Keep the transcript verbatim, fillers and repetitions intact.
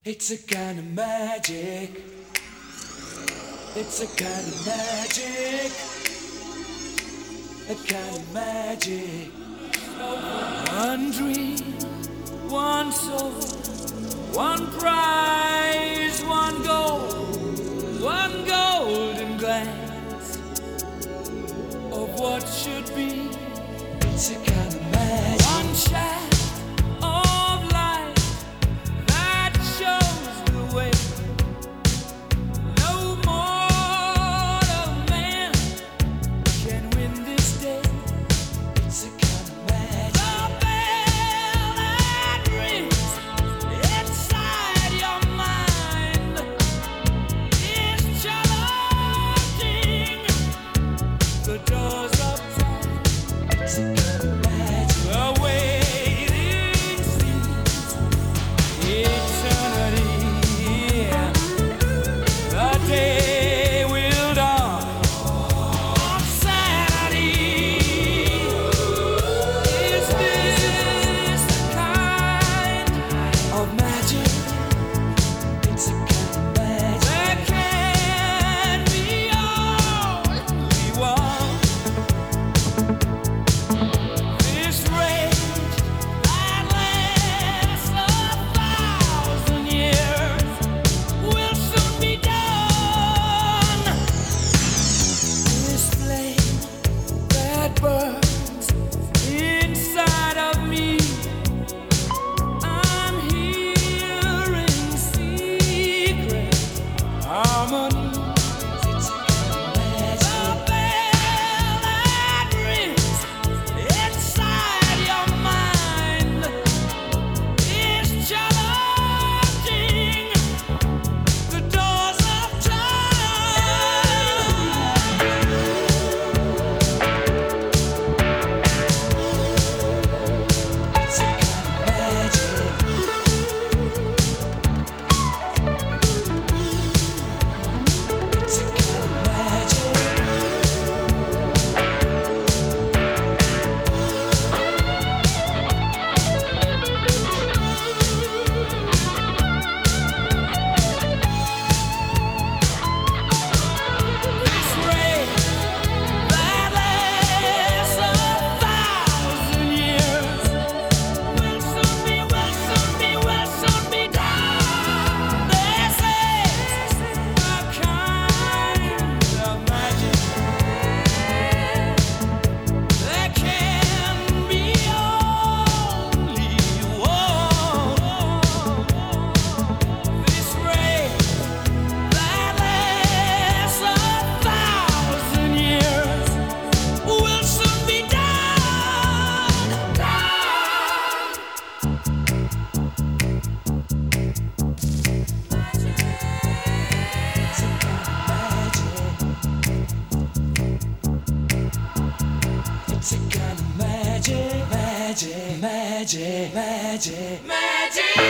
It's a kind of magic. It's a kind of magic. A kind of magic. One dream, one soul, one prize, one goal, one golden glance of what should be. It's a kind of magic. One shaft of light that shows the way. No mortal man can win this day. It's a kind of magic. The bell that rings inside your mind is challenging the doors of time. It's a kind of magic. The waiting seems eternity. The day will dawn on Saturday. Is this the kind of magic? It's a kind of magic. There can be only one. This rage that lasts a thousand years will soon be done. This flame that burns inside of me, I'm hearing secret harmonies. It's a kind of magic. The bell that rings inside your mind is challenging the doors of time. It's a kind of magic. It's a kind of magic. This rain that lasts a thousand years will soon be, will soon be, will soon be done. This is a kind of magic. There can be only one. This rain that lasts a thousand years will soon be done. It's a kind of magic. It's a kind of magic, magic, magic, magic, magic.